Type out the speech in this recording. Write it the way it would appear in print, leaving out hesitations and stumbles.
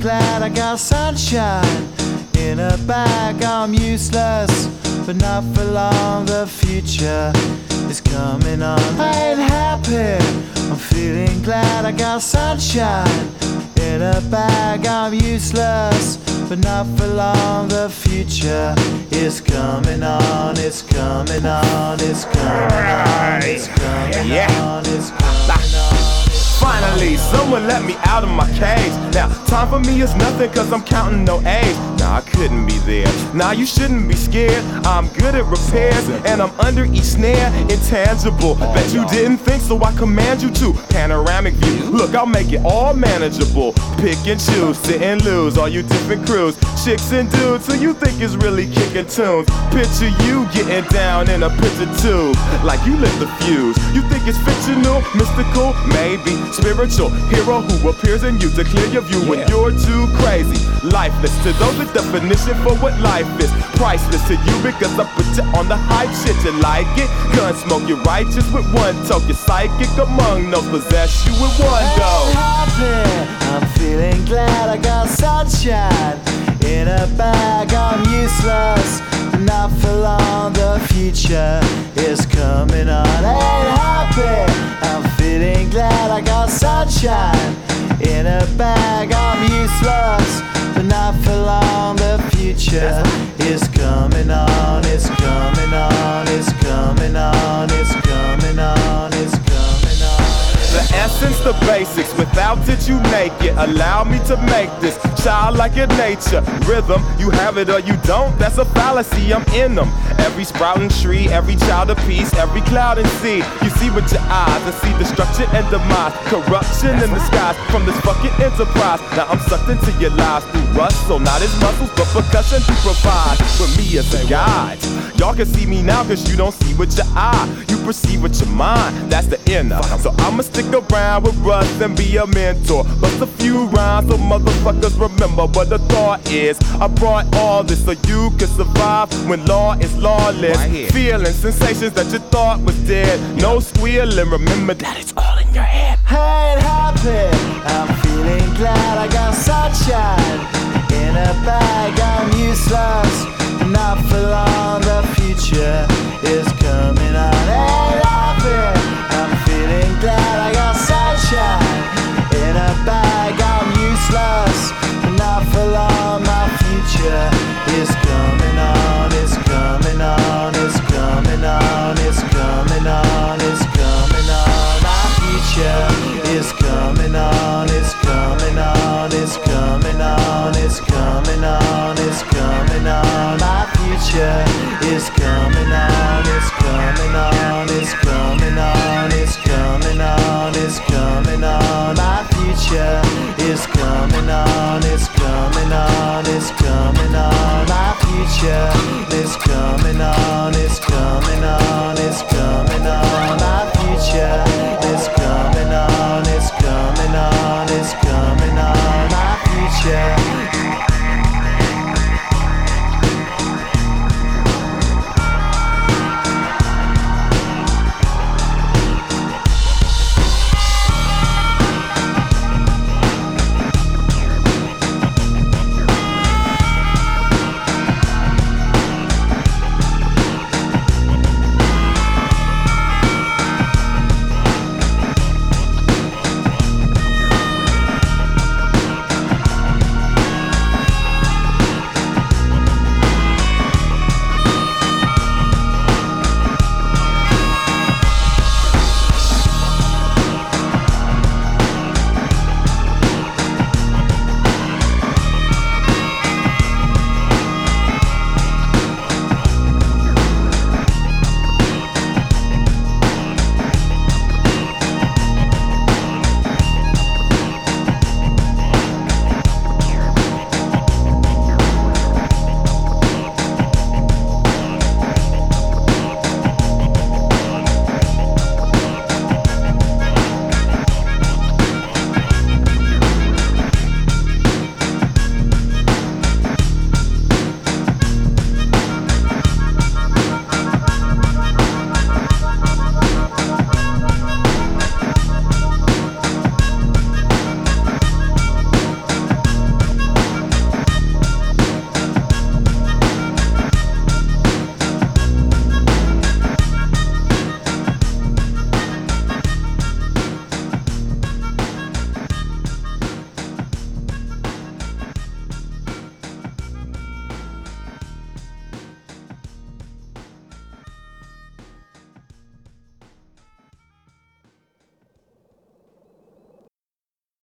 glad I got sunshine in a bag. I'm useless, but not for long. The future is coming on. I ain't happy, I'm feeling glad I got sunshine in a bag. I'm useless, but not for long. The future is coming on. It's coming on. It's coming on. It's coming on. It's coming on. Finally, someone let me out of my cage. Now, time for me is nothing cause I'm counting no A's. Nah, I couldn't be there. Nah, you shouldn't be scared. I'm good at repairs and I'm under each snare. Intangible, bet you didn't think, so I command you to. Panoramic view, look, I'll make it all manageable. Pick and choose, sit and lose, all you different crews. Chicks and dudes who you think is really kicking tunes. Picture you getting down in a picture tube, like you lit the fuse. You think it's fictional, mystical, maybe spiritual hero who appears in you to clear your view when you're too crazy. Lifeless to those, the definition for what life is. Priceless to you because I put you on the hype shit. You like it? Gun smoke, you're righteous with one toe. You're psychic among those, possess you with one go. I'm happy, I'm feeling glad I got sunshine in a bag. I'm useless, not for long. The future is coming on. Ain't happy, I'm feeling glad I got sunshine in a bag. I'm useless, but not for long. The future is coming on. It's coming on. It's coming on. It's coming on. It's coming on. The essence, the basics, without it you naked. Allow me to make this childlike in nature. Rhythm, you have it or you don't, that's a fallacy, I'm in them. Every sprouting tree, every child of peace, every cloud and sea. You see with your eyes and see destruction and demise. Corruption in the skies from this fucking enterprise. Now I'm sucked into your lives through rust, so not as muscles, but percussion to provide for me as a guide. Y'all can see me now cause you don't see with your eye. You perceive with your mind, that's the inner. So I'ma stick around with Russ and be a mentor. Bust a few rhymes so motherfuckers remember what the thought is. I brought all this so you can survive when law is lawless. Feeling sensations that you thought was dead. No squealing, remember that it's all in your head. I ain't happy, I'm feeling glad I got sunshine in a bag. I'm useless, not for long. The future is coming on. Ain't happy, I'm feeling glad I got sunshine in a bag. I'm useless, not for long. My future is coming on. It's coming on. It's coming on. It's coming on. It's coming on. My future is coming on. It's coming on. It's coming on. It's coming on. It's coming on. My future